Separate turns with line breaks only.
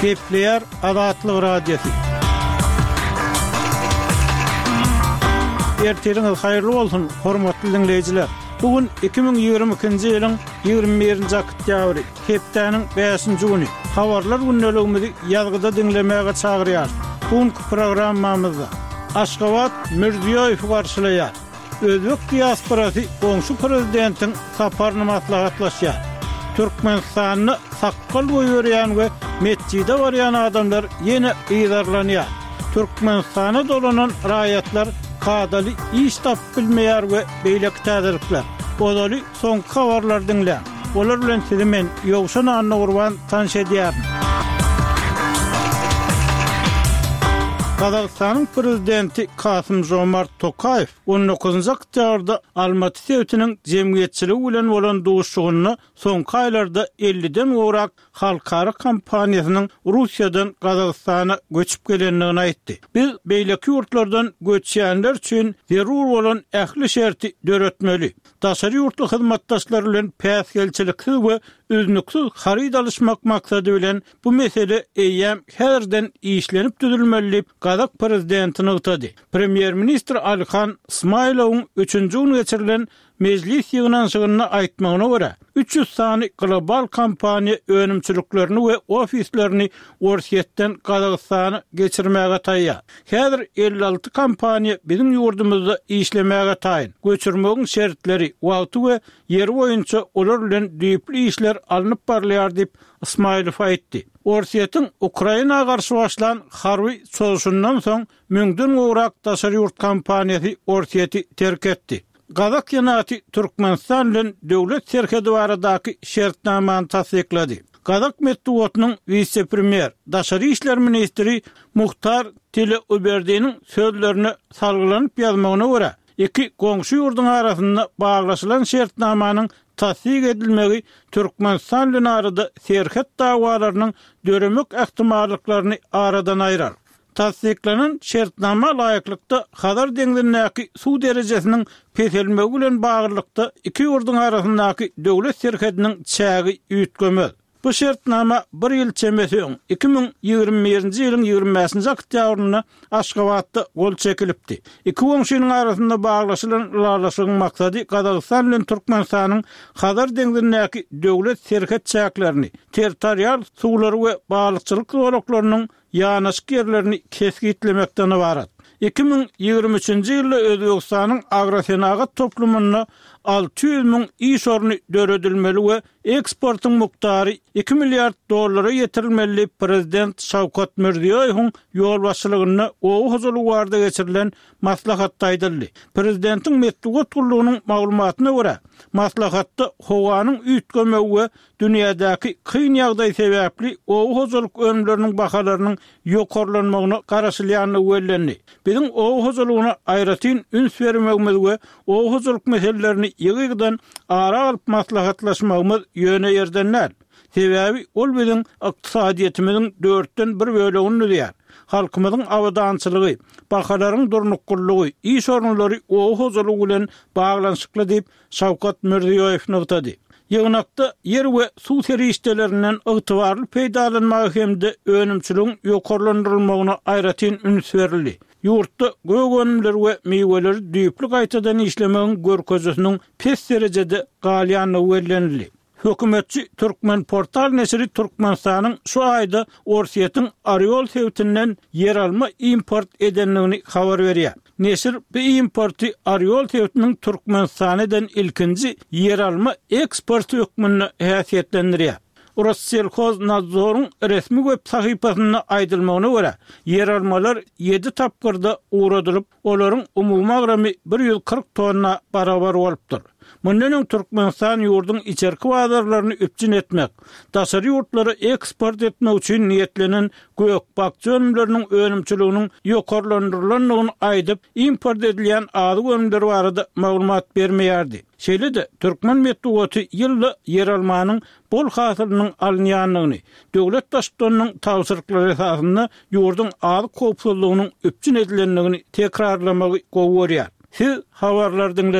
Kepler Adatlyk radiosu. Erteriňiz haýyrly bolsun, hormatly dinleýijiler. Bugün 2022-nji ýylyň 21-nji oktýabry, hepdeniň 5-nji güni. Habarlar günneligimizi ýazgyda dinlemäge çagyrýar. Bugünkü programmamyzda Aşgabat Mirziýoýew garşylaýar. Özbek diasporasy goňşy prezidentiň saparyny maslahatlaşýar. Türkmenistanyny saqqal goýýarýan we mescide barýan adamlar ýene ýydarlanýar. Türkmenistana dolanan raýatlar kadaly iş tap bilmeýär we beýleki täzirlikler. Bodaly soňky habarlar dinle. Olar bilen sizi men Ýowşan Anna Gurban tanış edýär. Kazakstanyň prezidenti Kasym-Jomart Tokayew 19-njy oktýabrda Almaty sewtiniň jemgyýetçiligi bilen bolan duşugyny soňky aýlarda 50den gowrak halkara kampaniýasynyň Russiýadan Kazakstana göçüp gelendigini aýtdy. Biz beýleki ýurtlardan göçýänler üçin zerur bolan ähli şerti döretmeli. Daşary ýurtly hyzmatdaşlar bilen päsgelçilik we üznüksiz haryt alışmak maksady bilen bu mesele eýýäm häzirden işlenip düzülmeli. Kazak prezidentini ýytady. Premier ministr Alykhan Ismailowyň 3-nji gün geçirilen meclis ýygnanşygyny aýtmagyna görä 300 sany global kompaniýa önümçiliklerini we ofislerini Orsiýetden Kazakstana geçirmäge taýýar. Häzir 56 kompaniýa bizim ýurdumyzda işlemäge taýyn. Göçürmegiň şertleri, wagty we ýeri boýunça olar bilen düýpli işler alınıp barlýar diýip Ismailow aýtdy. Orsiýetiň Ukraina garşy başlan harby çözüşünden soň 1000den gowrak daşary ýurt kompaniýasy Orsiýeti terk etdi. Kazak ýenaty Türkmenistan bilen döwlet serhedi baradaky şertnamany tasdiklady. Kazak medeniýetiniň vice-premier, daşary işler ministri Muhtar Tile-Uberdiniň sözlerini salgylanyp ýazmagyna görä, iki goňşy ýurdun arasynda baglaşylan şertnamanyň tasdik edilmegi Türkmenistan bilen arada serhet dawalarynyň döremek ähtimallyklaryny aradan aýrar. Tasdiklanan şertnama laýyklykda Hazar deňizindäki suw derejesiniň peselmegi bilen baglykda iki ýurdun arasyndaky döwlet serhediniň çägi ýitgemez. Bu şertnama bir ýyl çemesiň 2021-nji ýylyň 25-nji oktýabryna Aşgabatda gol çekilipdi. Iki goňşynyň arasynda baglaşylan ulalaşygyň maksady Kazakystan bilen Türkmenistanyň Hazar deňizindäki döwlet serhet çäklerini, territorial suwlary we balykçylyk zolaklarynyň ýanaşyk ýerlerini kesgitlemekden ibaret. 2023-nji ýylda Özbegistanyň agrosenagat toplumyna 600 000 iş orny döredilmeli we eksportyň muktary 2 milliard dollara ýetirilmeli. Prezident Şawkat Mirziýoýewiň ýol başçylygyna ow huzurly barda geçirilen maslahatda aýdyldy. Prezidentiň medeniýet gurulunyň maglumatyna görä, maslahatda howanyň üýtgemegi we dünýädäki kyn ýagdaý sebäpli ow huzurlyk önümleriniň bahalarynyň ýokarlanmagyna garaşylýany wellendi. Bizim ow huzurlygyna aýratyn üns bermegimiz we ow huzurlyk meselelerini ýygydan ara alyp maslahatlaşmagymyz ýöne ýerdenler. Sebäbi ol biziň ykdysadyýetimiziň 4den 1 bölegini diýär. Halkymyzyň awadançylygy, bahalaryň durnuklugy, iş ornlary ow huzurlygy bilen baglanyşykly diýip Şawkat Mirziýoýew ýytdy. Ýygnakda yer we suw serişdelerinden ygtybarly peýdalanmagy hemde önümçiligiň ýokarlandyrylmagyna aýratyn üns berildi. Ýurtda gögönümler we meýweler düýpli gaýtadan işlemegiň görkeziniň pes derejede galýany wellenildi. Hökümetçi Türkmen portal nesiri Türkmenistanyň şu aýda Orsiýetiň Aryol sewtinden yer alma import edenligini habar berýär. Nesir bu importy Aryol sewtiniň Türkmenistanydan ilkinji yer alma eksport hökmüni häsiýetlendirýär. Rossiyelhoz Nadzoruň resmi web sahypasyna aýdylmagyna görä, yer almalar 7 tapgyrda uğradylyp, olaryň umumy agramy 140 tonna barabar bolupdyr. Mundan Türkmenistan ýurdun içerki bazarlaryny üpçün etmek, daşary ýurtlary eksport etmek üçin niýetlenen gökbakçy önümleriniň önümçiliginiň ýokarlandyrylanyny aýdyp, import edilýän ady önümler barada maglumat bermeýärdi. Şeýle-de Türkmen medeniýeti ýylda yer almanyň bol hasylynyň alınýanlygyny, döwlet daşdanyň tawsyrlyklary esasynda ýurdun ady kopsuzlygynyň üpçün edilenligini tekrarlamagy gowy görýär. Siz habarlar